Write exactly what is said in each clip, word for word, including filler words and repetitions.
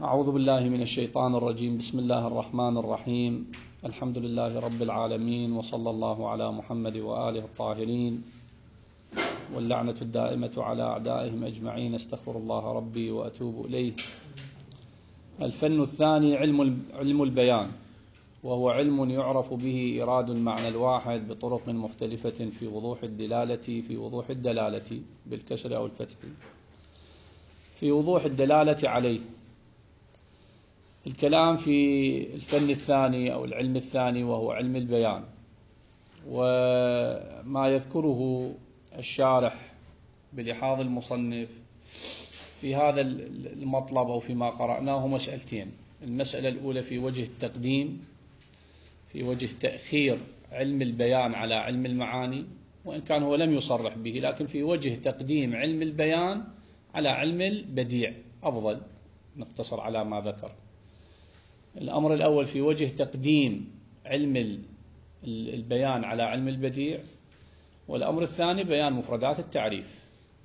أعوذ بالله من الشيطان الرجيم. بسم الله الرحمن الرحيم. الحمد لله رب العالمين، وصلى الله على محمد وآله الطاهرين، واللعنة الدائمة على أعدائهم أجمعين. استغفر الله ربي وأتوب إليه. الفن الثاني علم علم البيان، وهو علم يعرف به إيراد المعنى الواحد بطرق مختلفة في وضوح الدلالة في وضوح الدلالة بالكسر أو الفتح في وضوح الدلالة عليه. الكلام في الفن الثاني أو العلم الثاني وهو علم البيان، وما يذكره الشارح بلحاظ المصنف في هذا المطلب أو فيما قرأناه مسألتين. المسألة الأولى في وجه التقديم، في وجه تأخير علم البيان على علم المعاني، وإن كان هو لم يصرح به، لكن في وجه تقديم علم البيان على علم البديع أفضل. نقتصر على ما ذكر. الأمر الأول في وجه تقديم علم البيان على علم البديع، والأمر الثاني بيان مفردات التعريف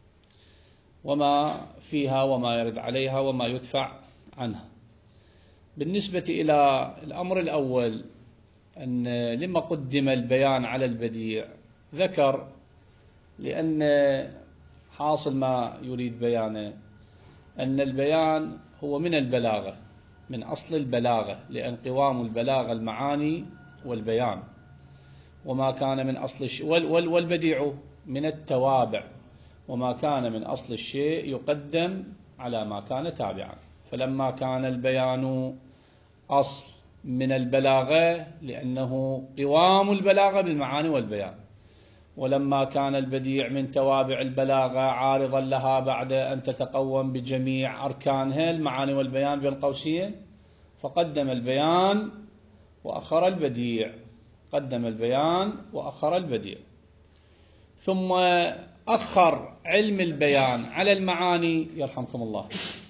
وما فيها وما يرد عليها وما يدفع عنها. بالنسبة إلى الأمر الأول، أن لما قدم البيان على البديع، ذكر لأن حاصل ما يريد بيانه أن البيان هو من البلاغة، من أصل البلاغة، لأن قوام البلاغة المعاني والبيان، وما كان من أصل الشيء والبديع من التوابع، وما كان من أصل الشيء يقدم على ما كان تابعا. فلما كان البيان أصل من البلاغة لأنه قوام البلاغة بالمعاني والبيان، ولما كان البديع من توابع البلاغة عارضا لها بعد أن تتقوم بجميع أركانها المعاني والبيان بين قوسين، فقدم البيان وأخر البديع، قدم البيان وأخر البديع. ثم أخر علم البيان على المعاني، يرحمكم الله،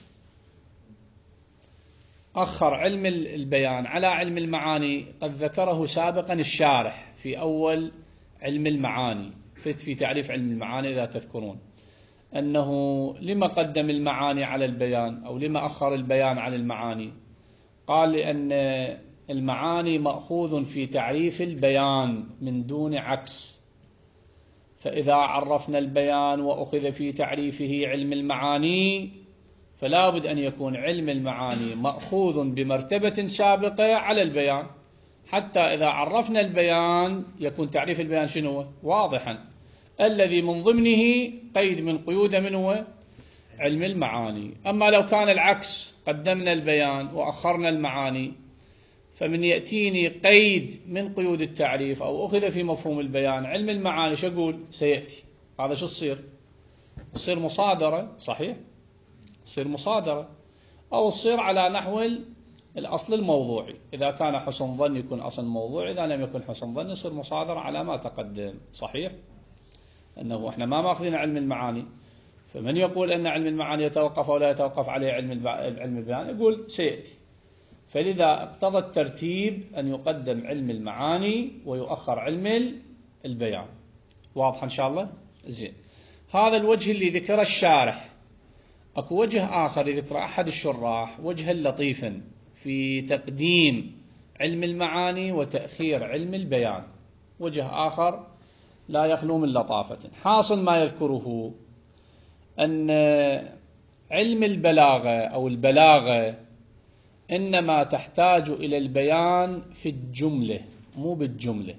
أخر علم البيان على علم المعاني. قد ذكره سابقا الشارح في أول علم المعاني في تعريف علم المعاني، إذا تذكرون أنه لما قدم المعاني على البيان أو لما أخر البيان على المعاني. قال لأن المعاني مأخوذ في تعريف البيان من دون عكس، فإذا عرفنا البيان وأخذ في تعريفه علم المعاني، فلا بد أن يكون علم المعاني مأخوذ بمرتبة سابقة على البيان، حتى إذا عرفنا البيان يكون تعريف البيان شنو؟ واضحا، الذي من ضمنه قيد من قيود من هو؟ علم المعاني. أما لو كان العكس، قدمنا البيان وأخرنا المعاني، فمن يأتيني قيد من قيود التعريف أو أخذ في مفهوم البيان علم المعاني، شو أقول؟ سيأتي. هذا شو تصير؟ تصير مصادرة، صحيح؟ تصير مصادرة، أو تصير على نحو الأصل الموضوعي. إذا كان حسن ظن يكون أصل موضوعي، إذا لم يكن حسن ظن يصير مصادرة على ما تقدم، صحيح؟ أنه إحنا ما ماخذين علم المعاني، فمن يقول أن علم المعاني يتوقف ولا يتوقف عليه علم علم البيان يقول سيأتي. فلذا اقتضى الترتيب أن يقدم علم المعاني ويؤخر علم البيان. واضح إن شاء الله؟ زين. هذا الوجه اللي ذكر الشارح. أكو وجه آخر يذكر أحد الشراح وجها لطيفا في تقديم علم المعاني وتأخير علم البيان، وجه آخر لا يخلو من لطافة. حاصل ما يذكره أن علم البلاغة أو البلاغة إنما تحتاج إلى البيان في الجملة، مو بالجملة.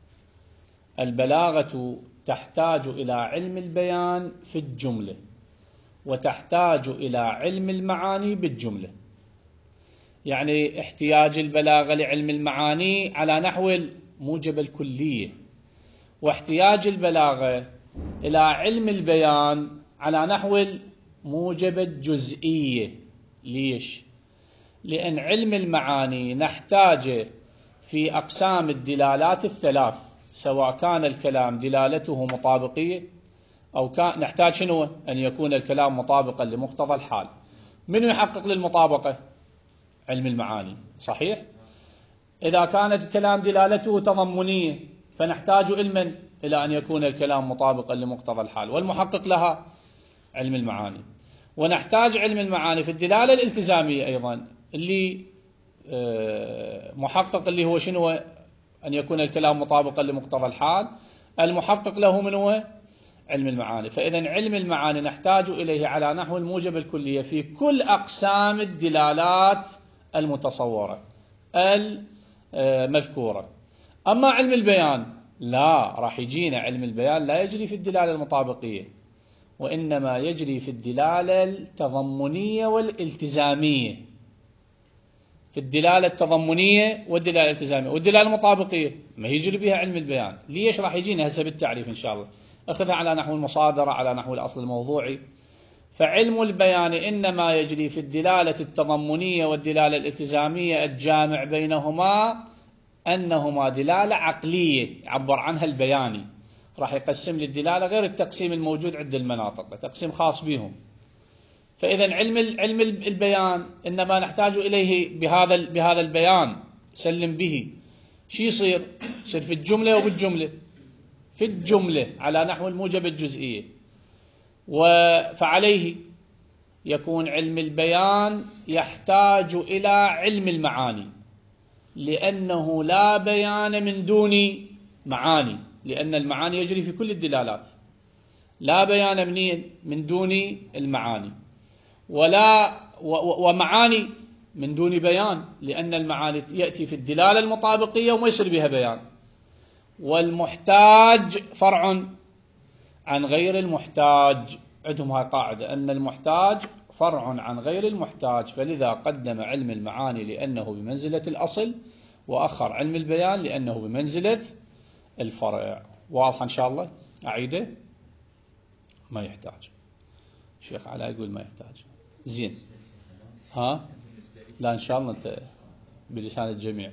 البلاغة تحتاج إلى علم البيان في الجملة، وتحتاج إلى علم المعاني بالجملة. يعني احتياج البلاغة لعلم المعاني على نحو الموجب الكلية، واحتياج البلاغة إلى علم البيان على نحو الموجب الجزئية. ليش؟ لأن علم المعاني نحتاج في أقسام الدلالات الثلاث، سواء كان الكلام دلالته مطابقية أو كان نحتاج شنو؟ أن يكون الكلام مطابقا لمقتضى الحال. من يحقق للمطابقة؟ علم المعاني، صحيح؟ إذا كانت الكلام دلالته تضمنية، فنحتاج علما إلى أن يكون الكلام مطابقا لمقتضى الحال، والمحقق لها علم المعاني. ونحتاج علم المعاني في الدلالة الالتزامية أيضا، اللي محقق اللي هو شنو؟ أن يكون الكلام مطابقا لمقتضى الحال. المحقق له من هو؟ علم المعاني. فإذا علم المعاني نحتاج إليه على نحو الموجب الكلية في كل أقسام الدلالات المتصورة المذكورة. أما علم البيان لا، راح يجينا علم البيان لا يجري في الدلالة المطابقية، وإنما يجري في الدلالة التضمنية والالتزامية. في الدلالة التضمنية والدلالة الالتزامية، والدلالة المطابقية ما يجري بها علم البيان. ليش؟ راح يجينا هسه بالتعريف إن شاء الله، أخذها على نحو المصادرة، على نحو الأصل الموضوعي. فعلم البيان إنما يجري في الدلالة التضمنية والدلالة الالتزامية، الجامع بينهما أنهما دلالة عقلية يعبر عنها البياني. راح يقسم للدلالة غير التقسيم الموجود عند المناطق، تقسيم خاص بهم. فإذا علم علم البيان إنما نحتاج إليه بهذا بهذا البيان، سلم به. شو يصير؟ يصير في الجملة وبالجملة، في الجملة على نحو الموجب الجزئية. فعليه يكون علم البيان يحتاج إلى علم المعاني، لأنه لا بيان من دون معاني، لأن المعاني يجري في كل الدلالات. لا بيان منين؟ من دون المعاني، ولا ومعاني من دون بيان، لأن المعاني يأتي في الدلالة المطابقية وما يصير بها بيان. والمحتاج فرع عن غير المحتاج، عندهم هاي قاعدة أن المحتاج فرع عن غير المحتاج، فلذا قدم علم المعاني لأنه بمنزلة الأصل، وأخر علم البيان لأنه بمنزلة الفرع. واضح إن شاء الله؟ أعيده؟ ما يحتاج. الشيخ علاء يقول ما يحتاج. زين، ها؟ لا إن شاء الله أنت بلسان الجميع.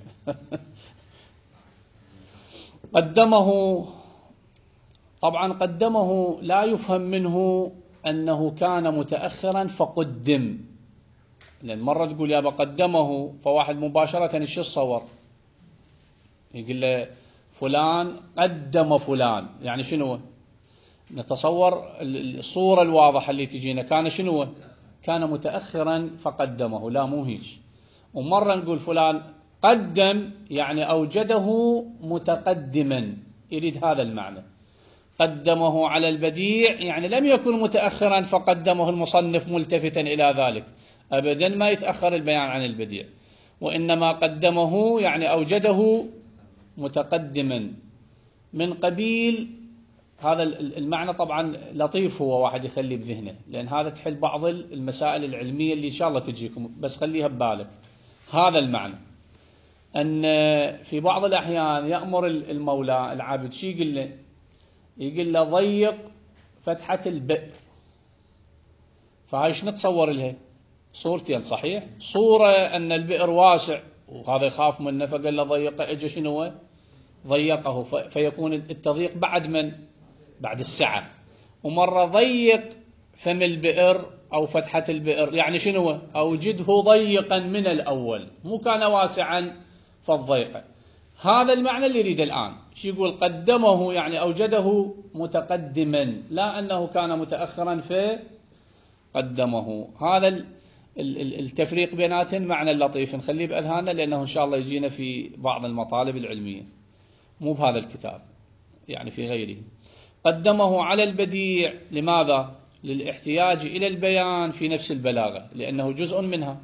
قدمه، طبعا قدمه لا يفهم منه أنه كان متأخرا فقدم، لأن مرة تقول يا بقدمه، فواحد مباشرة إيش يتصور؟ يقول له فلان قدم فلان، يعني شنو؟ نتصور الصورة الواضحة اللي تجينا كان شنو؟ كان متأخرا فقدمه. لا، مو هيك. ومرة نقول فلان قدم يعني أوجده متقدما، يريد هذا المعنى. قدمه على البديع يعني لم يكن متأخرا فقدمه المصنف ملتفتا إلى ذلك، أبدا ما يتأخر البيان عن البديع، وإنما قدمه يعني أوجده متقدما من قبيل هذا المعنى. طبعا لطيف هو واحد يخلي بذهنه، لأن هذا تحل بعض المسائل العلمية اللي إن شاء الله تجيكم، بس خليها ببالك. هذا المعنى أن في بعض الأحيان يأمر المولى العبد، شي يقول له؟ يقول له ضيق فتحة البئر. فهاي شنو نتصور لها؟ صورتين صحيح؟ صورة أن البئر واسع وهذا يخاف منه فقال له ضيقه، اجى شنو؟ ضيقه، فيكون التضييق بعد من؟ بعد السعة. ومرة ضيق فم البئر أو فتحة البئر، يعني شنو؟ أوجده ضيقا من الأول، مو كان واسعا فالضيقة. هذا المعنى اللي يريد الآن. شو يقول؟ قدمه يعني أوجده متقدما، لا أنه كان متأخرا فقدمه. هذا التفريق بيناتهم معنى لطيف نخليه بأذهاننا، لأنه إن شاء الله يجينا في بعض المطالب العلمية، مو بهذا الكتاب، يعني في غيره. قدمه على البديع، لماذا؟ للاحتياج إلى البيان في نفس البلاغة، لأنه جزء منها،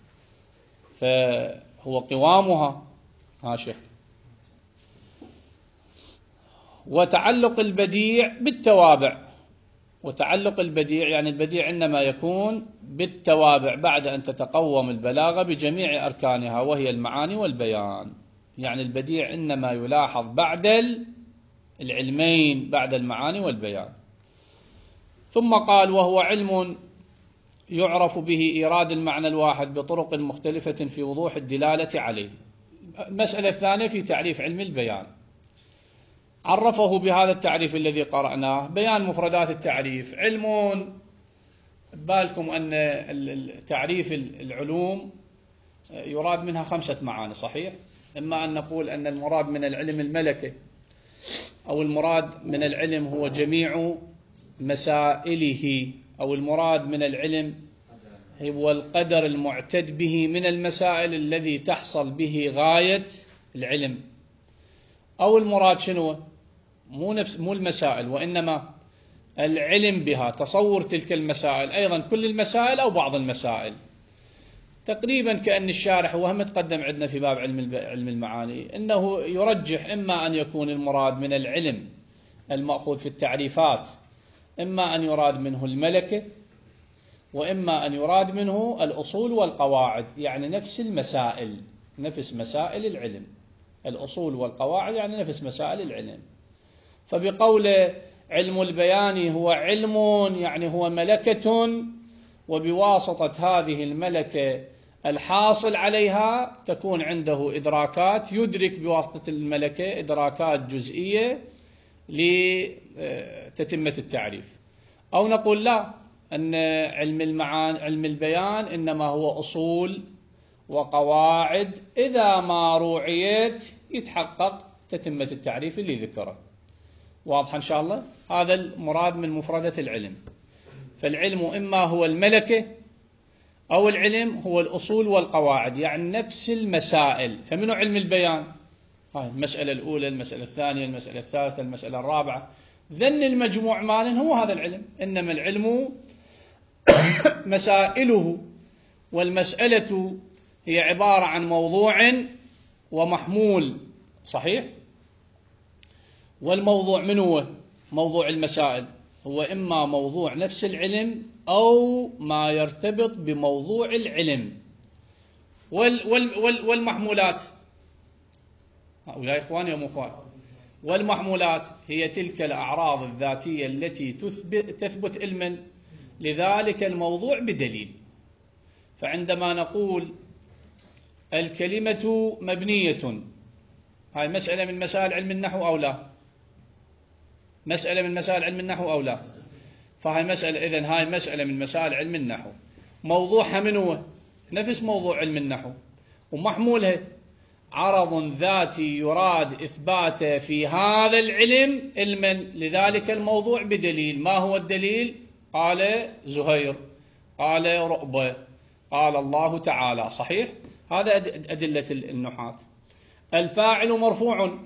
فهو قوامها. ها شيخ. وتعلق البديع بالتوابع، وتعلق البديع يعني البديع إنما يكون بالتوابع بعد أن تتقوم البلاغة بجميع أركانها، وهي المعاني والبيان. يعني البديع إنما يلاحظ بعد العلمين، بعد المعاني والبيان. ثم قال وهو علم يعرف به إيراد المعنى الواحد بطرق مختلفة في وضوح الدلالة عليه. المسألة الثانية في تعريف علم البيان، عرفه بهذا التعريف الذي قرأناه. بيان مفردات التعريف. علم، بالكم أن تعريف العلوم يراد منها خمسة معاني صحيح؟ إما أن نقول أن المراد من العلم الملكي، أو المراد من العلم هو جميع مسائله أو المراد من العلم هو القدر المعتد به من المسائل الذي تحصل به غاية العلم. أو المراد شنو؟ مو نفس مو المسائل، وإنما العلم بها، تصور تلك المسائل، أيضا كل المسائل أو بعض المسائل. تقريبا كأن الشارح وهم تقدم عندنا في باب علم علم المعاني أنه يرجح إما أن يكون المراد من العلم المأخوذ في التعريفات إما أن يراد منه الملكة، وإما أن يراد منه الأصول والقواعد، يعني نفس المسائل، نفس مسائل العلم. الأصول والقواعد يعني نفس مسائل العلم. فبقول علم البيان هو علم يعني هو ملكة، وبواسطة هذه الملكة الحاصل عليها تكون عنده إدراكات، يدرك بواسطة الملكة إدراكات جزئية لتتمة التعريف. أو نقول لا، أن علم المعاني علم البيان إنما هو أصول وقواعد، إذا ما روعيت يتحقق تتمة التعريف اللي ذكره. واضح إن شاء الله؟ هذا المراد من مفردة العلم. فالعلم إما هو الملكة أو العلم هو الأصول والقواعد، يعني نفس المسائل. فمنه علم البيان؟ هاي المسألة الأولى، المسألة الثانية، المسألة الثالثة، المسألة الرابعة، ذن المجموع مالا هو هذا العلم. إنما العلم مسائله، والمسألة هي عبارة عن موضوع ومحمول، صحيح؟ والموضوع من هو؟ موضوع المسائل هو إما موضوع نفس العلم أو ما يرتبط بموضوع العلم. وال وال وال والمحمولات، هؤلاء إخواني ومخوان، والمحمولات هي تلك الأعراض الذاتية التي تثبت, تثبت علما لذلك الموضوع بدليل. فعندما نقول الكلمة مبنية، هاي مسألة من مسائل علم النحو أو لا؟ مسألة من مسائل علم النحو أو لا؟ فهاي مسألة، إذن هاي مسألة من مسائل علم النحو، موضوعها من هو؟ نفس موضوع علم النحو، ومحمولها عرض ذاتي يراد إثباته في هذا العلم علما لذلك الموضوع بدليل. ما هو الدليل؟ قال زهير، قال رؤبة، قال الله تعالى، صحيح؟ هذا أدلة النحاة. الفاعل مرفوع،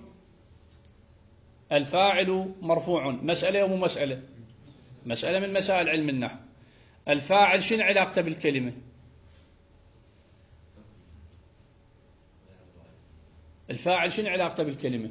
الفاعل مرفوع، مسألة ومو مسألة؟ مسألة من مسائل علم النحو. الفاعل شنو علاقته بالكلمة؟ الفاعل شنو علاقته بالكلمة؟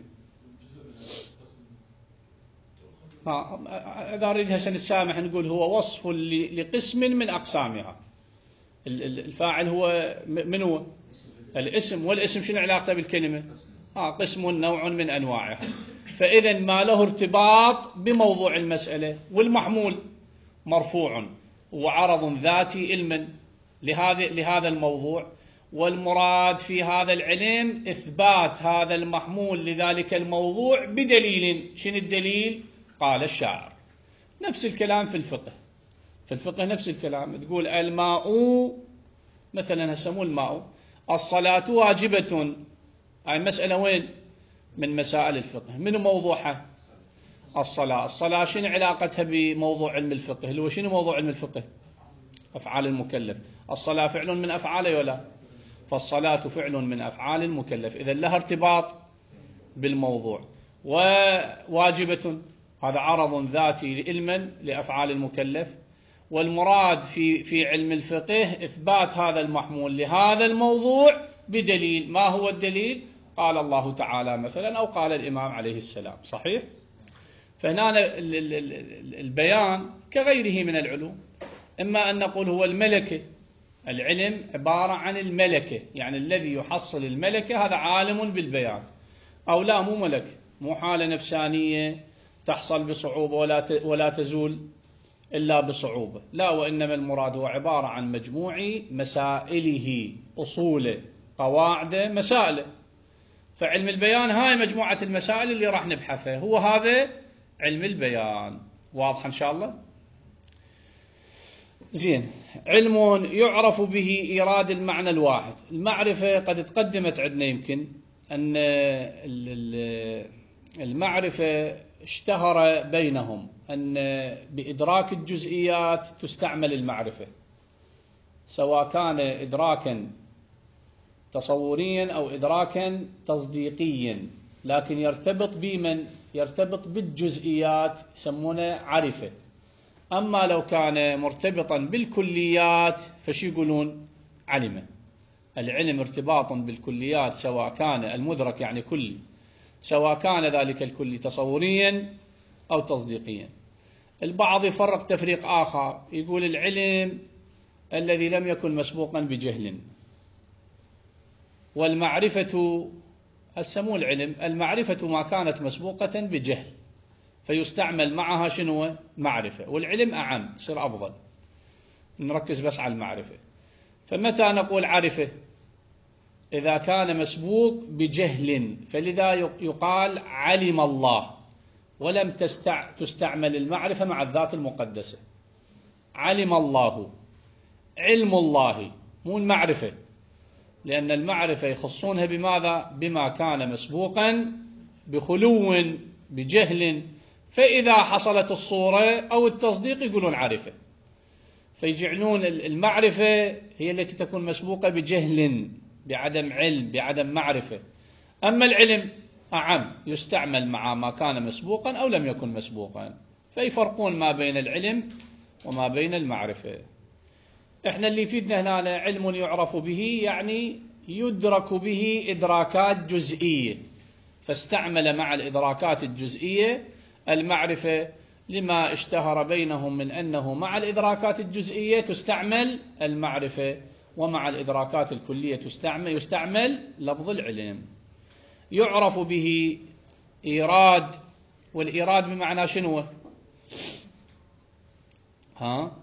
ها، إذا نريد هسه نتسامح نقول هو وصف لقسم من أقسامها. الفاعل هو من هو؟ الاسم. والاسم شنو علاقته بالكلمة؟ ها، قسم نوع من أنواعها. فإذا ما له ارتباط بموضوع المسألة. والمحمول مرفوع وعرض ذاتي علما لهذا لهذا الموضوع، والمراد في هذا العلم إثبات هذا المحمول لذلك الموضوع بدليل. شنو الدليل؟ قال الشاعر. نفس الكلام في الفقه. في الفقه نفس الكلام، تقول الماء مثلا، هسموه الماء، الصلاة واجبة، هاي مسألة وين؟ من مسائل الفقه. من موضوعها؟ الصلاة. الصلاة شنو علاقتها بموضوع علم الفقه؟ اللي هو شنو موضوع علم الفقه؟ أفعال المكلف. الصلاة فعل من أفعاله ولا؟ فالصلاة فعل من أفعال المكلف، إذن لها ارتباط بالموضوع. وواجبة هذا عرض ذاتي علما لأفعال المكلف. والمراد في في علم الفقه إثبات هذا المحمول لهذا الموضوع بدليل. ما هو الدليل؟ قال الله تعالى مثلا، أو قال الإمام عليه السلام، صحيح؟ فهنا البيان كغيره من العلوم، إما أن نقول هو الملكة، العلم عبارة عن الملكة، يعني الذي يحصل الملكة هذا عالم بالبيان. أو لا، مو ملك، مو حالة نفسانية تحصل بصعوبة ولا ولا تزول إلا بصعوبة، لا، وإنما المراد هو عبارة عن مجموع مسائله، أصوله، قواعده، مسائله. فعلم البيان هاي مجموعة المسائل اللي راح نبحثها، هو هذا علم البيان. واضح إن شاء الله؟ زين. علم يعرف به إيراد المعنى الواحد. المعرفة قد تقدمت عندنا، يمكن أن المعرفة اشتهر بينهم أن بإدراك الجزئيات تستعمل المعرفة، سواء كان إدراكا تصوريا أو إدراكا تصديقيا، لكن يرتبط بمن؟ يرتبط بالجزئيات، يسمونه عرفة. أما لو كان مرتبطا بالكليات فشي يقولون؟ علم. العلم ارتباط بالكليات، سواء كان المدرك يعني كلي، سواء كان ذلك الكلي تصوريا أو تصديقيا. البعض يفرق تفريق آخر، يقول العلم الذي لم يكن مسبوقا بجهل، والمعرفة السمو العلم المعرفة ما كانت مسبوقة بجهل فيستعمل معها شنو؟ معرفة. والعلم أعم، يصير أفضل، نركز بس على المعرفة. فمتى نقول عرفة؟ إذا كان مسبوق بجهل، فلذا يقال علم الله، ولم تستع... تستعمل المعرفة مع الذات المقدسة. علم الله، علم الله، مو المعرفة، لأن المعرفة يخصونها بماذا؟ بما كان مسبوقا بخلو بجهل، فإذا حصلت الصورة أو التصديق يقولون عرفة، فيجعلون المعرفة هي التي تكون مسبوقة بجهل، بعدم علم، بعدم معرفة. أما العلم أعم، يستعمل مع ما كان مسبوقا أو لم يكن مسبوقا، فيفرقون ما بين العلم وما بين المعرفة. إحنا اللي يفيدنا هنا علم يعرف به، يعني يدرك به إدراكات جزئية، فاستعمل مع الإدراكات الجزئية المعرفة، لما اشتهر بينهم من أنه مع الإدراكات الجزئية تستعمل المعرفة، ومع الإدراكات الكلية تستعمل يستعمل لفظ العلم. يعرف به إيراد، والإيراد بمعنى شنو؟ ها؟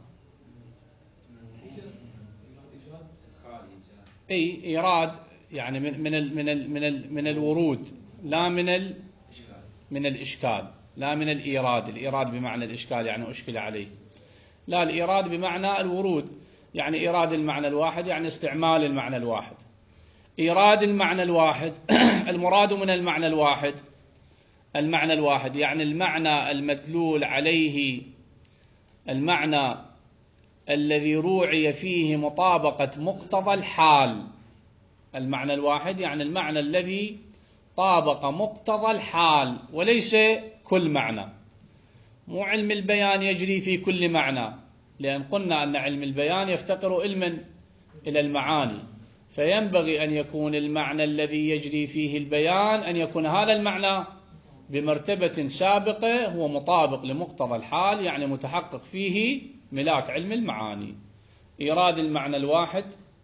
أي إيراد يعني من من ال من ال من ال من الورود، لا من ال من الإشكال، لا من الإيراد. الإيراد بمعنى الإشكال يعني أشكل عليه، لا، الإيراد بمعنى الورود، يعني إيراد المعنى الواحد، يعني استعمال المعنى الواحد. إيراد المعنى الواحد المراد من المعنى الواحد، المعنى الواحد يعني المعنى المدلول عليه، المعنى الذي روعي فيه مطابقة مقتضى الحال. المعنى الواحد يعني المعنى الذي طابق مقتضى الحال، وليس كل معنى. مو علم البيان يجري في كل معنى، لأن قلنا أن علم البيان يفتقر علما إلى المعاني، فينبغي أن يكون المعنى الذي يجري فيه البيان أن يكون هذا المعنى بمرتبة سابقة هو مطابق لمقتضى الحال، يعني متحقق فيه ملاك علم المعاني. إيراد المعنى الواحد،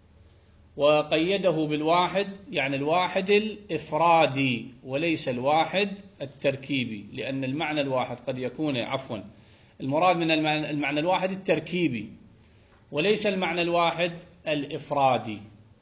وقيده بالواحد يعني الواحد الإفرادي وليس الواحد التركيبي، لأن المعنى الواحد قد يكون عفوا المراد من المعنى, المعنى الواحد التركيبي، وليس المعنى الواحد الإفرادي.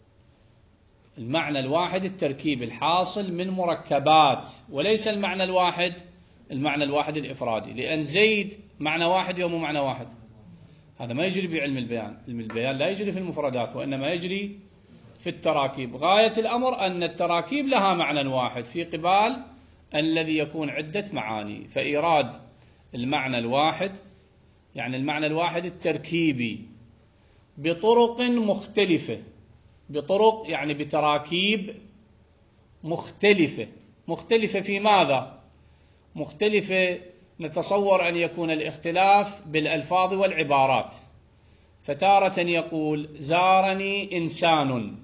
المعنى الواحد التركيبي الحاصل من مركبات، وليس المعنى الواحد المعنى الواحد الإفرادي، لأن زيد معنى واحد يوم معنى واحد، هذا ما يجري بعلم البيان. علم البيان لا يجري في المفردات، وإنما يجري في التراكيب. غاية الأمر أن التراكيب لها معنى واحد في قبال الذي يكون عدة معاني. فإيراد المعنى الواحد يعني المعنى الواحد التركيبي بطرق مختلفة، بطرق يعني بتراكيب مختلفة. مختلفة في ماذا؟ مختلفة نتصور أن يكون الاختلاف بالألفاظ والعبارات، فتارة يقول زارني إنسان،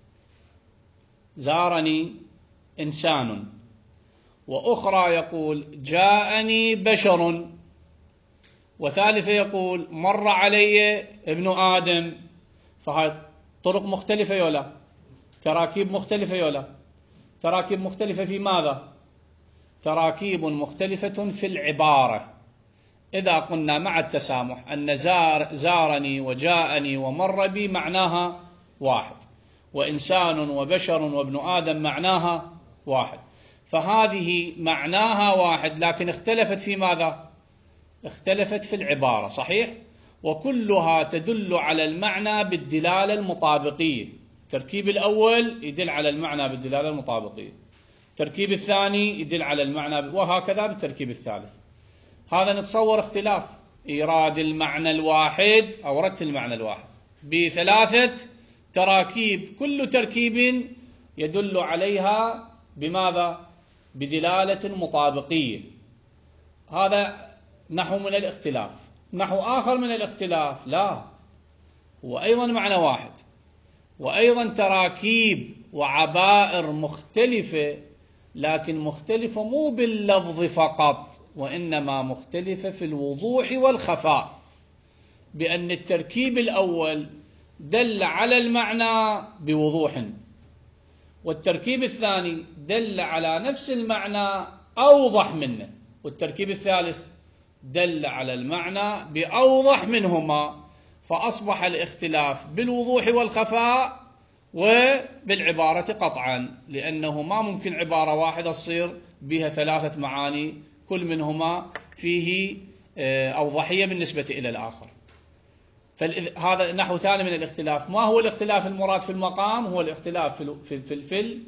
زارني إنسان، وأخرى يقول جاءني بشر، وثالثة يقول مر علي ابن آدم. فهذه طرق مختلفة يولا، تراكيب مختلفة يولا، تراكيب مختلفة في ماذا؟ تراكيب مختلفة في العبارة. إذا قلنا مع التسامح أن زار زارني وجاءني ومر بي معناها واحد، وإنسان وبشر وابن آدم معناها واحد، فهذه معناها واحد لكن اختلفت في ماذا؟ اختلفت في العبارة، صحيح؟ وكلها تدل على المعنى بالدلالة المطابقية. التركيب الأول يدل على المعنى بالدلالة المطابقية، التركيب الثاني يدل على المعنى، وهكذا بالتركيب الثالث. هذا نتصور اختلاف إيراد المعنى الواحد أو رد المعنى الواحد بثلاثة تراكيب، كل تركيب يدل عليها بماذا؟ بدلالة مطابقية. هذا نحو من الاختلاف. نحو آخر من الاختلاف لا، هو أيضا معنى واحد، وأيضا تراكيب وعبائر مختلفة، لكن مختلفة مو باللفظ فقط، وإنما مختلفة في الوضوح والخفاء، بأن التركيب الأول دل على المعنى بوضوح، والتركيب الثاني دل على نفس المعنى أوضح منه، والتركيب الثالث دل على المعنى بأوضح منهما، فأصبح الاختلاف بالوضوح والخفاء وبالعبارة قطعا، لأنه ما ممكن عبارة واحدة تصير بها ثلاثة معاني كل منهما فيه أوضحية بالنسبة إلى الآخر. فهذا نحو ثاني من الاختلاف. ما هو الاختلاف المراد في المقام؟ هو الاختلاف في في في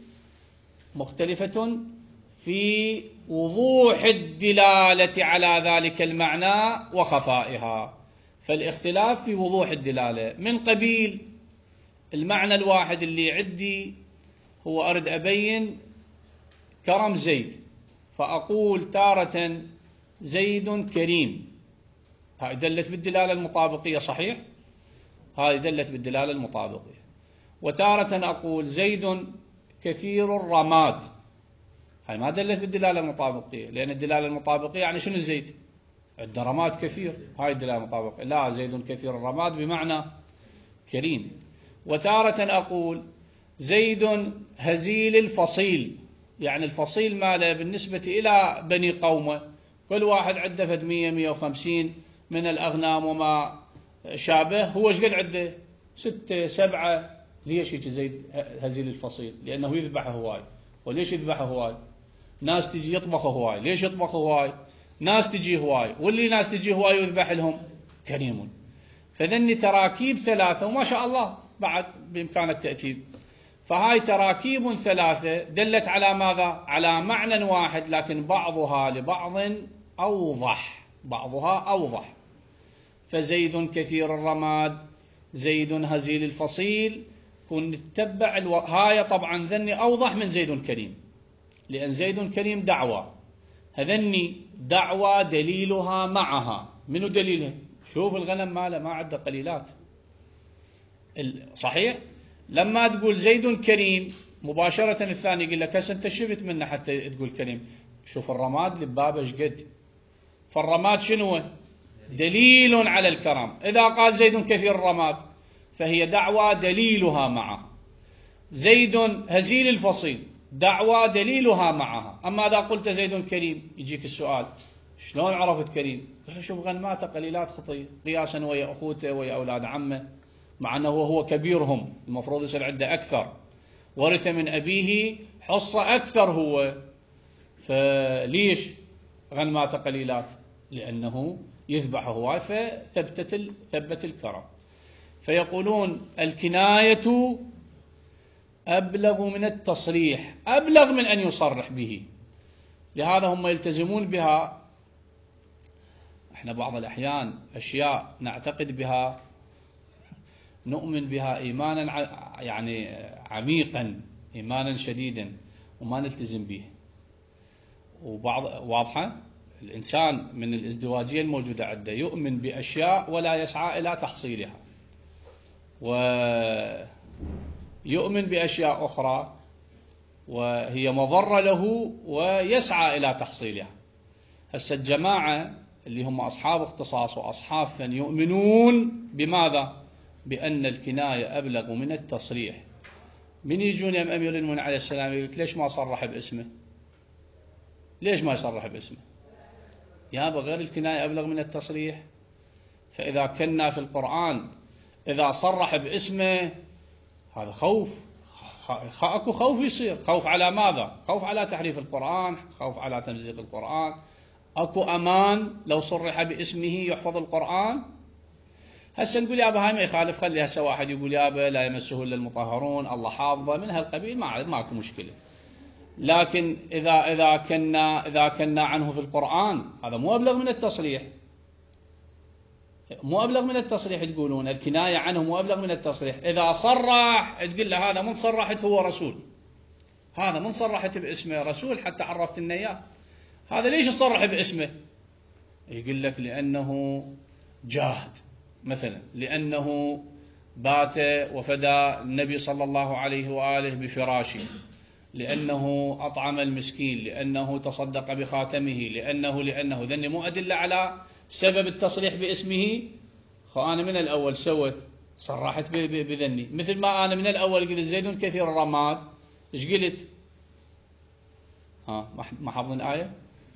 مختلفة في وضوح الدلالة على ذلك المعنى وخفائها. فالاختلاف في وضوح الدلالة من قبيل المعنى الواحد اللي عندي هو أرد أبين كرم زيد، فأقول تارة زيد كريم، هاي دلت بالدلالة المطابقية، صحيح؟ هاي دلت بالدلالة المطابقية. وتارة أقول زيد كثير الرماد، هاي ما دلت بالدلالة المطابقية، لأن الدلالة المطابقية يعني شنو زيد؟ عنده رماد كثير، هاي الدلالة المطابقية. لا، زيد كثير الرماد بمعنى كريم. وتارة أقول زيد هزيل الفصيل، يعني الفصيل ماله بالنسبة إلى بني قومه، كل واحد عنده فد مية مية وخمسين من الأغنام وما شابه، هو ايش قد عنده؟ ستة سبعة. ليش هيك زيد هزيل الفصيل؟ لأنه يذبح هواي. وليش يذبح هواي؟ ناس تجي يطبخ هواي. ليش يطبخ هواي؟ ناس تجي هواي، واللي ناس تجي هواي ويذبح لهم كريم. فذني تراكيب ثلاثة، وما شاء الله بعد بإمكان التأتيب. فهاي تراكيب ثلاثة دلت على ماذا؟ على معنى واحد، لكن بعضها لبعض أوضح، بعضها أوضح. فزيد كثير الرماد، زيد هزيل الفصيل، كن نتبع الو... هاي طبعا ذني أوضح من زيد كريم، لأن زيد كريم دعوة، هذني دعوة دليلها معها. منو دليلها؟ شوف الغنم ماله ما عنده قليلات، صحيح؟ لما تقول زيد كريم مباشرة الثاني يقول لك هسه انت شفت منه حتى تقول كريم؟ شوف الرماد لبابه ايش قد. فالرماد شنو؟ دليل على الكرم. إذا قال زيد كثير الرماد فهي دعوة دليلها معه. زيد هزيل الفصيل دعوة دليلها معها. أما إذا قلت زيد كريم يجيك السؤال شلون عرفت كريم؟ شوف غنماته قليلات خطية قياسا ويا أخوته ويا أولاد عمه، مع أنه هو كبيرهم المفروض يصير عنده أكثر، ورث من أبيه حصة أكثر هو، فليش غنماته قليلات؟ لأنه يذبح هواي، فثبتت ثبت الكرم. فيقولون الكناية أبلغ من التصريح، أبلغ من أن يصرح به، لهذا هم يلتزمون بها. احنا بعض الأحيان أشياء نعتقد بها، نؤمن بها إيمانا يعني عميقا، إيمانا شديدا، وما نلتزم به. وبعض واضحة الإنسان من الازدواجية الموجودة عنده يؤمن بأشياء ولا يسعى إلى تحصيلها، ويؤمن بأشياء أخرى وهي مضرة له ويسعى إلى تحصيلها. هسه الجماعة اللي هم أصحاب اختصاص وأصحاب فن يؤمنون بماذا؟ بأن الكناية أبلغ من التصريح. من يجون يا أمير المؤمنين عليه السلام يقول ليش ما صرح باسمه؟ ليش ما يصرح باسمه؟ يا غير الكناية أبلغ من التصريح. فإذا كنا في القرآن إذا صرح باسمه هذا خوف، أكو خوف يصير. خوف على ماذا؟ خوف على تحريف القرآن، خوف على تمزيق القرآن. أكو أمان لو صرح باسمه يحفظ القرآن. هسه نقول يابا هاي ما يخالف، خلي هسه واحد يقول يابا لا يمسه إلا المطهرون الله حافظه من هالقبيل، ما ماكو مشكلة. لكن إذا إذا كنا إذا كنا عنه في القرآن هذا مو أبلغ من التصريح، مو أبلغ من التصريح. تقولون الكناية عنه مو أبلغ من التصريح. إذا صرح تقول له هذا من صرحت هو رسول، هذا من صرحت باسمه رسول حتى عرفت لنا إياه. هذا ليش صرح باسمه؟ يقول لك لأنه جاهد مثلا، لأنه بات وفدى النبي صلى الله عليه وآله بفراشه، لأنه أطعم المسكين، لأنه تصدق بخاتمه، لأنه لأنه ذني مو أدلة على سبب التصريح باسمه. فأنا من الأول سوت صرحت بذني، مثل ما أنا من الأول قلت زيد كثير الرماد، إيش قلت؟ ها ما حافظين آية؟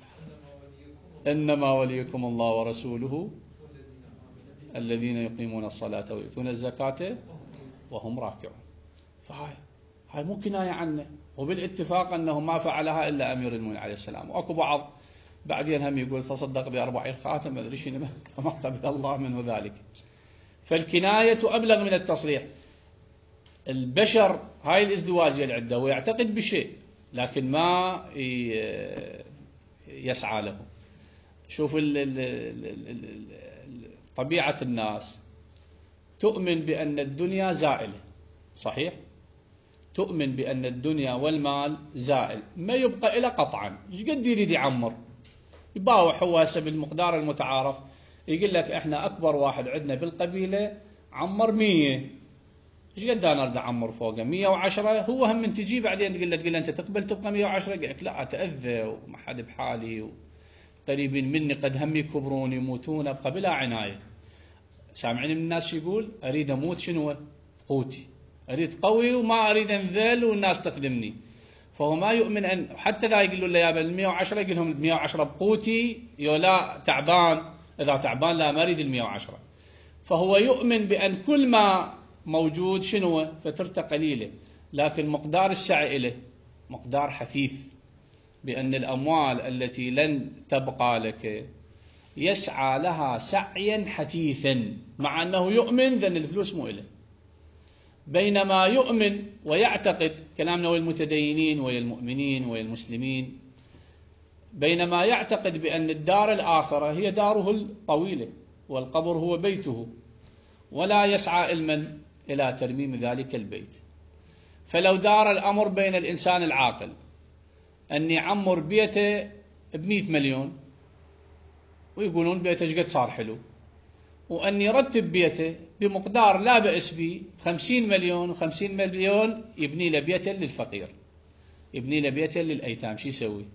إنما وليكم الله ورسوله الذين يقيمون الصلاة ويؤتون الزكاة وهم راكعون. فهاي هاي مو كناية عنه، وبالاتفاق أنه ما فعلها إلا أمير المؤمنين عليه السلام. وأكو بعض بعدين هم يقول تصدق بأربعين خاتم ما أدري شنو فما قبل الله منه ذلك. فالكناية أبلغ من التصريح. البشر هاي الازدواجية اللي عنده ويعتقد بشيء لكن ما يسعى له. شوف طبيعة الناس تؤمن بأن الدنيا زائلة، صحيح؟ تؤمن بأن الدنيا والمال زائل ما يبقى إلى قطعا. ايش قد يريد يعمر؟ يباوع هو هسه بالمقدار المتعارف، يقول لك احنا أكبر واحد عندنا بالقبيلة عمر مية، ايش قد أنا أريد أعمر فوقه؟ مية وعشرة. هو هم من تجي بعدين تقول له تقول له أنت تقبل تبقى مية وعشرة؟ قال لك لا أتأذى وما حد بحالي قريبين مني قد هم يكبرون يموتون أبقى بلا عناية. سامعين من الناس يقول أريد أموت شنو؟ قوتي، أريد قوي وما أريد أنذل والناس تخدمني. فهو ما يؤمن أن حتى ذا يقولوا له يا بل مية وعشرة، يقول لهم مية وعشرة بقوتي، يو لا تعبان، إذا تعبان لا ما أريد المية وعشرة. فهو يؤمن بأن كل ما موجود شنو؟ فترته قليلة، لكن مقدار السعي إليه مقدار حثيث، بأن الأموال التي لن تبقى لك يسعى لها سعيا حثيثا، مع أنه يؤمن ذن الفلوس مو إله. بينما يؤمن ويعتقد كلامنا والمتدينين والمؤمنين والمسلمين، بينما يعتقد بأن الدار الآخرة هي داره الطويلة والقبر هو بيته، ولا يسعى علما إلى ترميم ذلك البيت. فلو دار الأمر بين الإنسان العاقل أن يعمر بيته بمئة مليون، ويقولون بيته ايش قد صار حلو، وأن يرتب بيته بمقدار لا بأس به خمسين مليون، وخمسين مليون يبني له بيته للفقير، يبني له بيته للأيتام، شو يسوي؟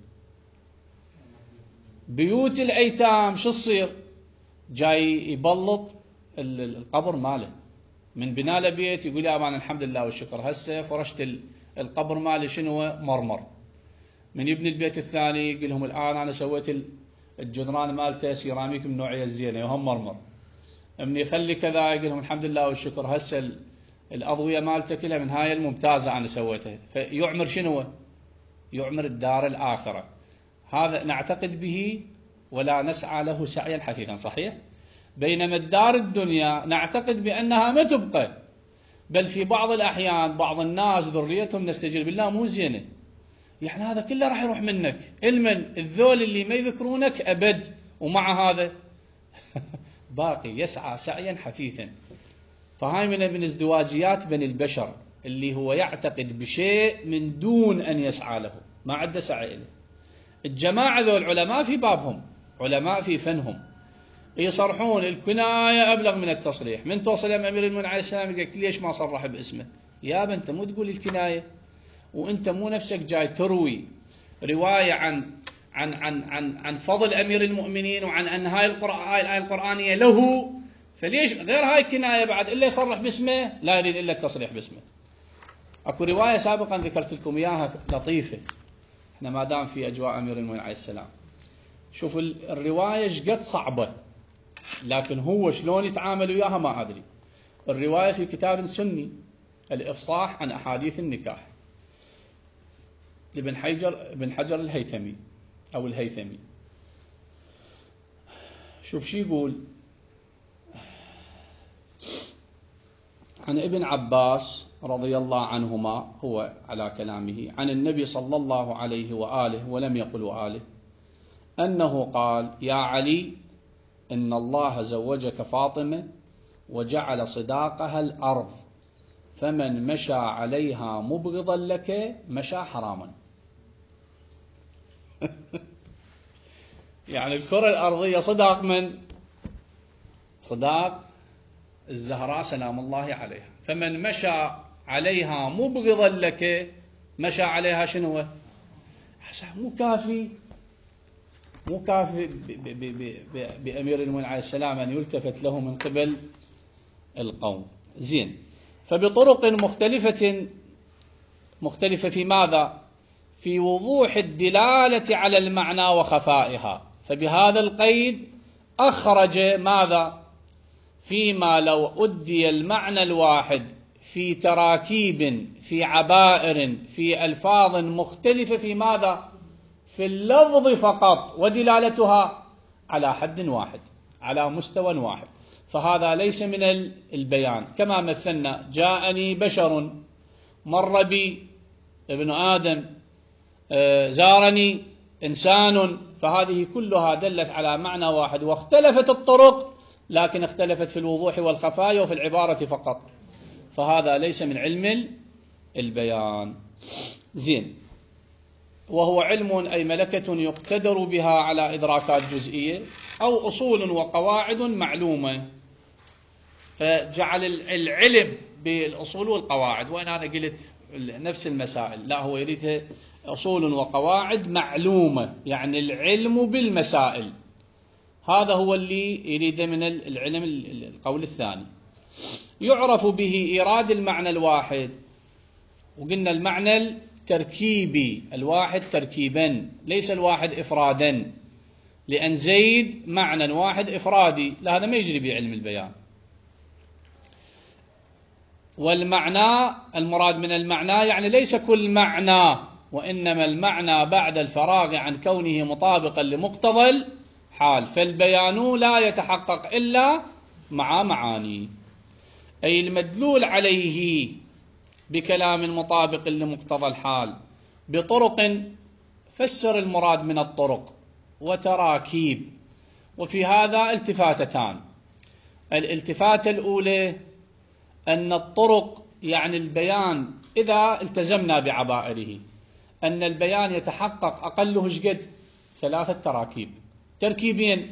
بيوت الأيتام شو تصير؟ جاي يبلط القبر ماله. من بناء له بيت يقول يا أمان الحمد لله والشكر هسه فرشت القبر ماله شنو؟ مرمر. من يبني البيت الثاني يقول لهم الآن أنا سويت الجدران مالته سيراميك من نوعية الزينة وهم مرمر. من يخلي كذا يقول لهم الحمد لله والشكر هسه الأضوية مالته كلها من هاي الممتازة أنا سويتها. فيعمر شنو؟ يعمر الدار الآخرة. هذا نعتقد به ولا نسعى له سعيا حثيثا، صحيح؟ بينما الدار الدنيا نعتقد بأنها ما تبقى، بل في بعض الأحيان بعض الناس ذريتهم نستجير بالله مو زينة، يعني هذا كله راح يروح منك، المن الذول اللي ما يذكرونك أبد، ومع هذا باقي يسعى سعيا حثيثا. فهاي من من ازدواجيات بني البشر، اللي هو يعتقد بشيء من دون أن يسعى له، ما عنده سعي له. الجماعة ذو العلماء في بابهم، علماء في فنهم، يصرحون الكناية أبلغ من التصريح. من توصل أمير المؤمنين عليه السلام يقول ليش ما صرح باسمه؟ يا بنت مو تقول الكناية، وانت مو نفسك جاي تروي رواية عن عن عن عن عن فضل أمير المؤمنين وعن أن هاي القرآن الآية القرآنية له، فليش غير هاي الكناية بعد إلا يصرح باسمه؟ لا يريد إلا التصريح باسمه. أكو رواية سابقا ذكرت لكم إياها لطيفة، احنا ما دام في أجواء أمير المؤمنين عليه السلام. شوف الرواية ايش قد صعبة، لكن هو شلون يتعامل وياها ما أدري. الرواية في كتاب سني الإفصاح عن أحاديث النكاح لابن حجر ابن حجر الهيثمي أو الهيثمي. شوف شي يقول عن ابن عباس رضي الله عنهما، هو على كلامه، عن النبي صلى الله عليه وآله ولم يقل وآله، أنه قال: يا علي، إن الله زوجك فاطمة وجعل صداقها الأرض، فمن مشى عليها مبغضا لك مشى حراما. يعني الكرة الأرضية صداق من؟ صداق الزهراء سلام الله عليها، فمن مشى عليها مبغضا لك مشى عليها شنو؟ مو كافي مو كافي بأمير المؤمنين عليه السلام أن يلتفت له من قبل القوم. زين، فبطرق مختلفة مختلفة في ماذا؟ في وضوح الدلالة على المعنى وخفائها. فبهذا القيد أخرج ماذا؟ فيما لو أدي المعنى الواحد في تراكيب، في عبائر، في ألفاظ مختلفة، في ماذا؟ في اللفظ فقط، ودلالتها على حد واحد، على مستوى واحد، فهذا ليس من البيان. كما مثلنا: جاءني بشر، مر بي ابن آدم، زارني إنسان، فهذه كلها دلت على معنى واحد، واختلفت الطرق لكن اختلفت في الوضوح والخفايا وفي العبارة فقط، فهذا ليس من علم البيان. زين، وهو علم أي ملكة يقتدر بها على إدراكات جزئية، أو أصول وقواعد معلومة. فجعل العلم بالأصول والقواعد، وأنا أنا قلت نفس المسائل، لا، هو يريد أصول وقواعد معلومة، يعني العلم بالمسائل، هذا هو اللي يريد من العلم. القول الثاني: يعرف به إيراد المعنى الواحد، وقلنا المعنى التركيبي، الواحد تركيبا، ليس الواحد إفرادا، لأن زيد معنى واحد إفرادي، لا، هذا ما يجري بعلم البيان. والمعنى، المراد من المعنى يعني ليس كل معنى، وإنما المعنى بعد الفراغ عن كونه مطابقا لمقتضى الحال، فالبيان لا يتحقق إلا مع معاني، أي المدلول عليه بكلام مطابق لمقتضى الحال بطرق. فسر المراد من الطرق وتراكيب، وفي هذا التفاتتان. الالتفاتة الأولى أن الطرق يعني البيان إذا التزمنا بعبائره، أن البيان يتحقق أقله شقد؟ ثلاثة تراكيب، تركيبين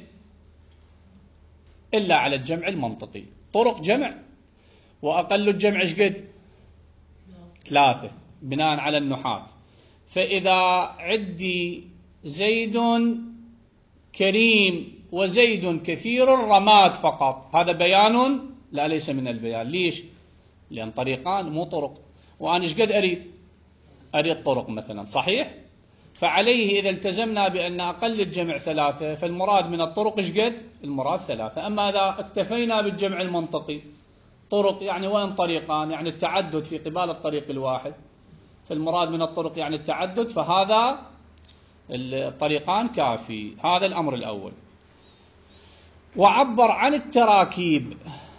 إلا على الجمع المنطقي، طرق جمع، وأقل الجمع شقد؟ ثلاثة، بناء على النحاة. فإذا عدي زيد كريم وزيد كثير الرماد فقط، هذا بيان؟ لا، ليس من البيان. ليش؟ لأن طريقان مو طرق، وأنا ايش قد أريد؟ أريد طرق مثلا، صحيح؟ فعليه إذا التزمنا بأن أقل الجمع ثلاثة، فالمراد من الطرق ايش قد؟ المراد ثلاثة. أما إذا اكتفينا بالجمع المنطقي، طرق يعني وين طريقان؟ يعني التعدد في قبال الطريق الواحد، فالمراد من الطرق يعني التعدد، فهذا الطريقان كافي. هذا الأمر الأول. وعبر عن التراكيب،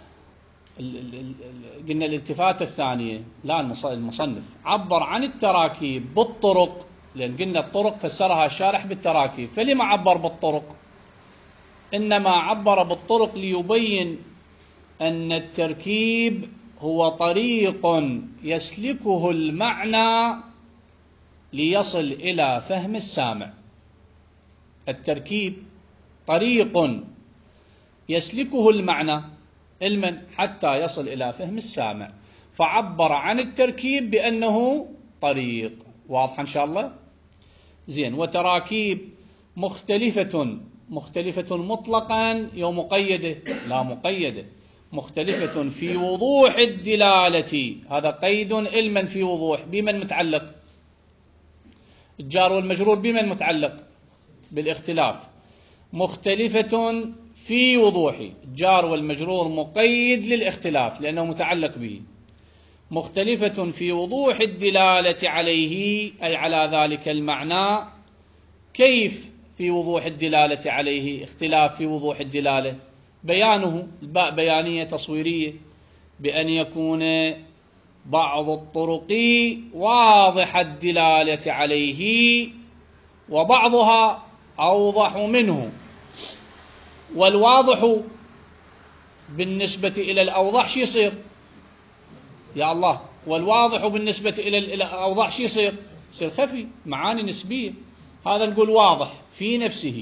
قلنا الالتفات الثانية، لا، المصنف عبر عن التراكيب بالطرق، لأن قلنا الطرق فسرها الشارح بالتراكيب، فلما عبر بالطرق؟ إنما عبر بالطرق ليبين أن التركيب هو طريق يسلكه المعنى ليصل إلى فهم السامع. التركيب طريق يسلكه المعنى علما حتى يصل إلى فهم السامع، فعبر عن التركيب بأنه طريق. واضح إن شاء الله؟ زين. وتراكيب مختلفة، مختلفة مطلقا يو مقيدة؟ لا، مقيدة، مختلفة في وضوح الدلالة، هذا قيد علما في وضوح. بمن متعلق؟ الجار والمجرور بمن متعلق؟ بالاختلاف. مختلفة في وضوح، الجار والمجرور مقيد للاختلاف لأنه متعلق به. مختلفة في وضوح الدلالة عليه، أي على ذلك المعنى. كيف في وضوح الدلالة عليه؟ اختلاف في وضوح الدلالة، بيانه، الباء بيانية تصويرية، بأن يكون بعض الطرق واضح الدلالة عليه وبعضها أوضح منه. والواضح بالنسبة إلى الأوضح شو يصير؟ يا الله، والواضح بالنسبة إلى الأوضح شو يصير؟ يصير خفي، معاني نسبية. هذا نقول واضح في نفسه،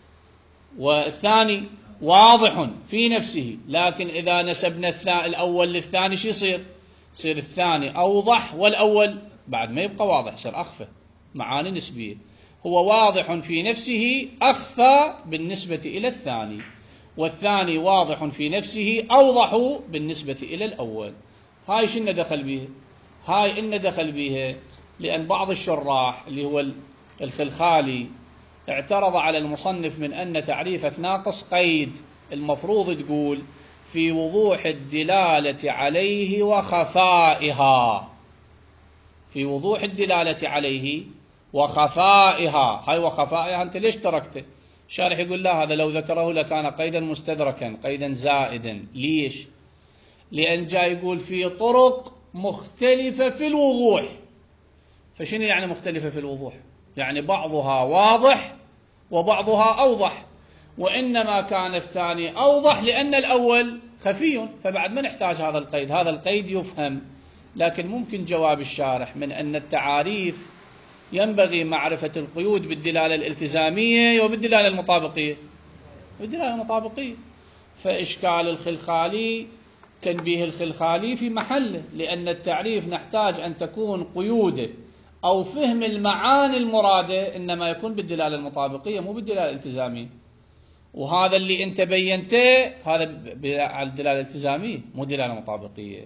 والثاني واضح في نفسه، لكن إذا نسبنا الأول للثاني شو يصير؟ يصير الثاني أوضح والأول بعد ما يبقى واضح، يصير أخفى، معاني نسبية. هو واضح في نفسه أخفى بالنسبة إلى الثاني، والثاني واضح في نفسه أوضح بالنسبة إلى الأول. هاي شنو دخل بيها؟ هاي إن دخل بيها لأن بعض الشراح اللي هو الخلخالي اعترض على المصنف من أن تعريفك ناقص قيد، المفروض تقول في وضوح الدلالة عليه وخفائها، في وضوح الدلالة عليه وخفائها. هاي وخفائها أنت ليش تركته؟ شارح يقول لا، هذا لو ذكره لكان قيدا مستدركا، قيدا زائدا. ليش؟ لأن جاي يقول في طرق مختلفة في الوضوح. فشنو يعني مختلفة في الوضوح؟ يعني بعضها واضح وبعضها أوضح، وإنما كان الثاني أوضح لأن الأول خفي، فبعد ما نحتاج هذا القيد. هذا القيد يفهم، لكن ممكن جواب الشارح من أن التعاريف ينبغي معرفة القيود بالدلالة الالتزامية وبالدلالة المطابقية، بالدلالة المطابقية. فإشكال الخلخالي تنبيه الخلخالي في محله، لأن التعريف نحتاج أن تكون قيوده أو فهم المعاني المرادة إنما يكون بالدلالة المطابقية مو بالدلالة الالتزامية. وهذا اللي أنت بينته هذا على الدلالة الالتزامية مو دلالة مطابقية.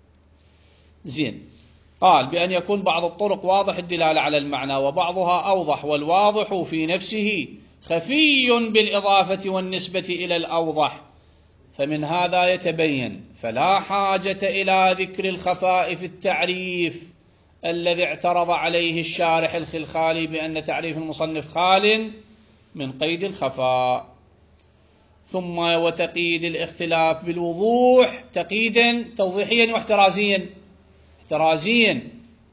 زين، قال بأن يكون بعض الطرق واضح الدلالة على المعنى وبعضها أوضح، والواضح في نفسه خفي بالإضافة والنسبة إلى الأوضح، فمن هذا يتبين فلا حاجة إلى ذكر الخفاء في التعريف الذي اعترض عليه الشارح الخلخالي بأن تعريف المصنف خال من قيد الخفاء. ثم وتقييد الاختلاف بالوضوح تقييدا توضيحيا واحترازيا. احترازيا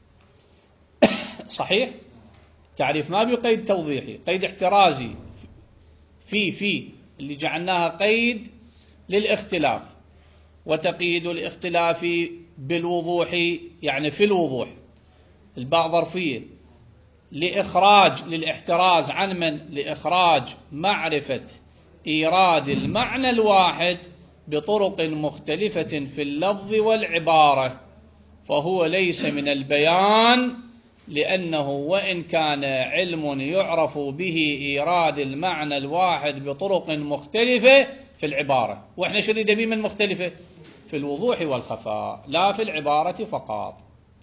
صحيح، تعريف ما بقيد توضيحي، قيد احترازي في في اللي جعلناها قيد للاختلاف. وتقييد الاختلاف بالوضوح يعني في الوضوح، الباء ظرفية، لإخراج للاحتراز عن من؟ لإخراج معرفة إيراد المعنى الواحد بطرق مختلفة في اللفظ والعبارة، فهو ليس من البيان، لأنه وإن كان علم يعرف به إيراد المعنى الواحد بطرق مختلفة في العبارة. وإحنا شريد به من مختلفة؟ في الوضوح والخفاء، لا في العبارة فقط.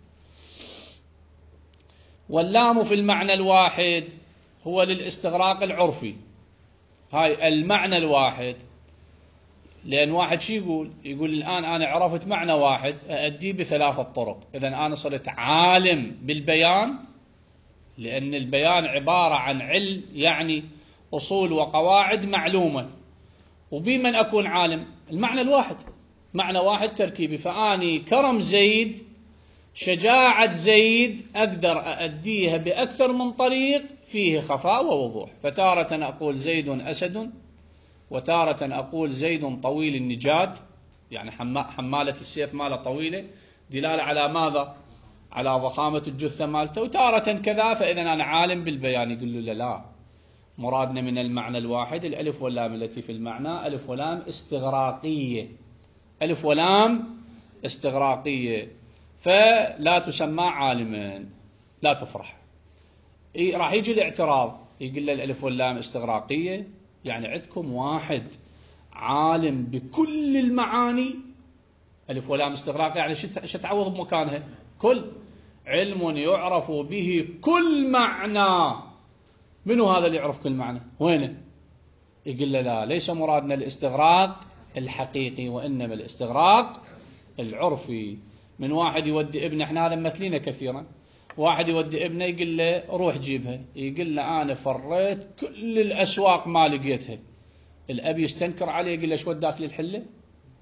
واللام في المعنى الواحد هو للاستغراق العرفي. هاي المعنى الواحد، لأن واحد شي يقول يقول الآن أنا عرفت معنى واحد أأديه بثلاثة طرق، إذن أنا صرت عالم بالبيان، لأن البيان عبارة عن علم، يعني أصول وقواعد معلومة. وبمن أكون عالم؟ المعنى الواحد، معنى واحد تركيبي. فآني كرم زيد، شجاعة زيد، أقدر أأديها بأكثر من طريق فيه خفاء ووضوح. فتارة أقول زيد أسد، وتارة أقول زيد طويل النجاد، يعني حمالة السيف ماله طويلة، دلالة على ماذا؟ على ضخامة الجثة مالته. وتارة كذا، فإذا أنا عالم بالبيان. يقول له لا، مرادنا من المعنى الواحد الألف واللام التي في المعنى ألف ولام استغراقية، ألف ولام استغراقية، فلا تسمى عالما، لا تفرح. إيه راح يجي الاعتراض، يقول له الألف واللام استغراقية، يعني عندكم واحد عالم بكل المعاني، ألف ولام استغراقية يعني شو تعوض بمكانها؟ كل علم يعرف به كل معنى. منو هذا اللي يعرف كل معنى؟ وينه؟ يقول له لا، ليس مرادنا الاستغراق الحقيقي، وإنما الاستغراق العرفي. من واحد يودي ابنه، احنا هذا مثلينه كثيرا، واحد يودي ابنه يقول له روح جيبها، يقول له أنا فريت كل الأسواق ما لقيتها. الأب يستنكر عليه، يقول له ايش وداك للحلة؟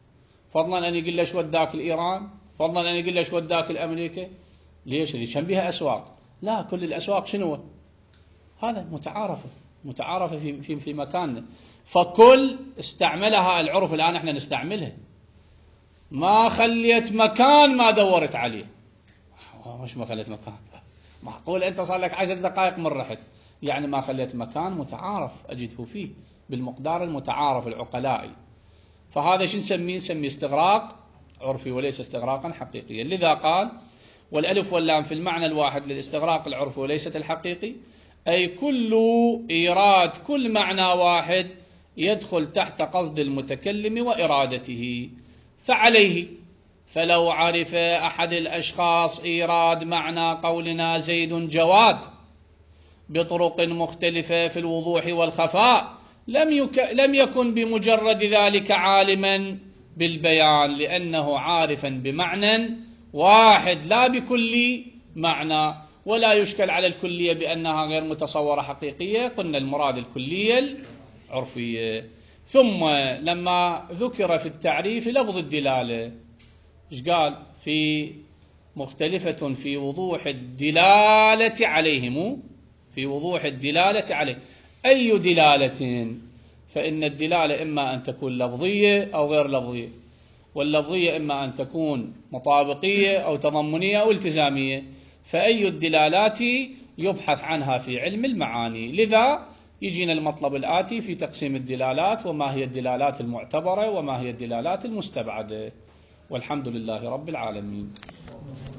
فضلا أن يقول له شو وداك الإيران، فضلا أن يقول له شو وداك الأمريكا. ليش؟ اللي كان بها أسواق. لا، كل الأسواق شنو؟ هذا متعارفة متعارفة في, في, في مكاننا، فكل استعملها العرف. الآن احنا نستعملها، ما خليت مكان ما دورت عليه. مش ما خليت مكان، معقول أنت صار لك عشر دقائق من رحت، يعني ما خليت مكان متعارف أجده فيه بالمقدار المتعارف العقلائي. فهذا شو نسميه؟ نسميه استغراق عرفي وليس استغراقا حقيقيا. لذا قال والألف واللام في المعنى الواحد للاستغراق العرفي وليست الحقيقي، أي كل إيراد كل معنى واحد يدخل تحت قصد المتكلم وإرادته. فعليه فلو عرف أحد الأشخاص إيراد معنى قولنا زيد جواد بطرق مختلفة في الوضوح والخفاء، لم, يك... لم يكن بمجرد ذلك عالما بالبيان، لأنه عارفا بمعنى واحد لا بكل معنى. ولا يشكل على الكلية بأنها غير متصورة حقيقية، قلنا المراد الكلية العرفية. ثم لما ذكر في التعريف لفظ الدلالة، إيش قال؟ في مختلفة في وضوح الدلالة عليهم، في وضوح الدلالة عليه. أي دلالة؟ فإن الدلالة إما أن تكون لفظية أو غير لفظية، واللفظية إما أن تكون مطابقية أو تضمنية أو التزامية. فأي الدلالات يبحث عنها في علم المعاني. لذا يجينا المطلب الآتي في تقسيم الدلالات: وما هي الدلالات المعتبرة وما هي الدلالات المستبعدة. والحمد لله رب العالمين.